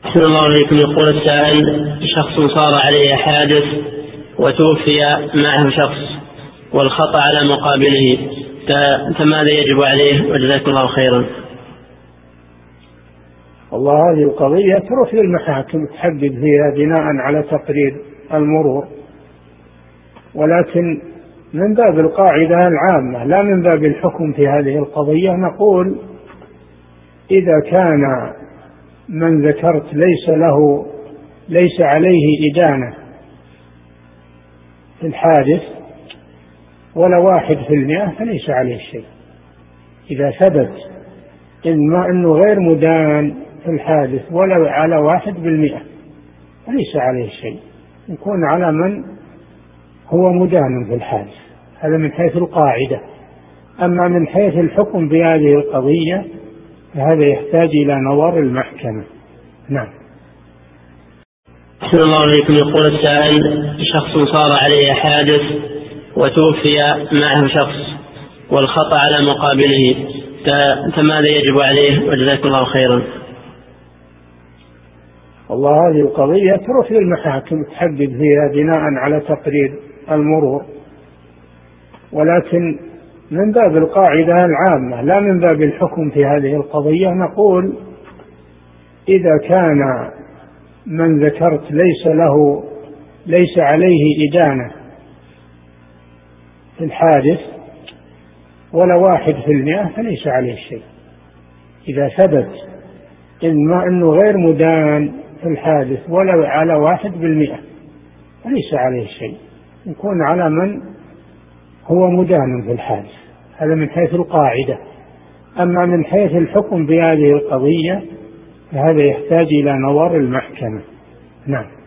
أحسن الله عليكم. يقول السائل: شخص صار عليه حادث وتوفي معه شخص والخطأ على مقابله، فماذا يجب عليه؟ وجزاكم الله خيرا. والله هذه القضية تروح للمحاكم تحدد فيها بناء على تقرير المرور، ولكن من باب القاعدة العامة لا من باب الحكم في هذه القضية نقول: إذا كان من ذكرت ليس عليه إدانة في الحادث ولا 1% فليس عليه شيء. إذا ثبت أنه غير مدان في الحادث ولا على 1% فليس عليه شيء، يكون على من هو مدان في الحادث. هذا من حيث القاعدة. أما من حيث الحكم بهذه القضية فهذا يحتاج إلى نظر المحكمة. نعم. أحسن الله عليكم. يقول السائل: شخص صار عليه حادث وتوفي معه شخص والخطأ على مقابله، فماذا يجب عليه؟ وجزاكم الله خيرا. والله هذه القضية تروح للمحاكم تحدد فيها بناء على تقرير المرور، ولكن من باب القاعدة العامة لا من باب الحكم في هذه القضية نقول: إذا كان من ذكرت ليس عليه إدانة في الحادث ولا 1% فليس عليه شيء. إذا ثبت أنه غير مدان في الحادث ولا على 1% فليس عليه شيء، يكون على من هو مدان في الحادث. هذا من حيث القاعدة. أما من حيث الحكم بهذه القضية فهذا يحتاج إلى نظر المحكمة. نعم.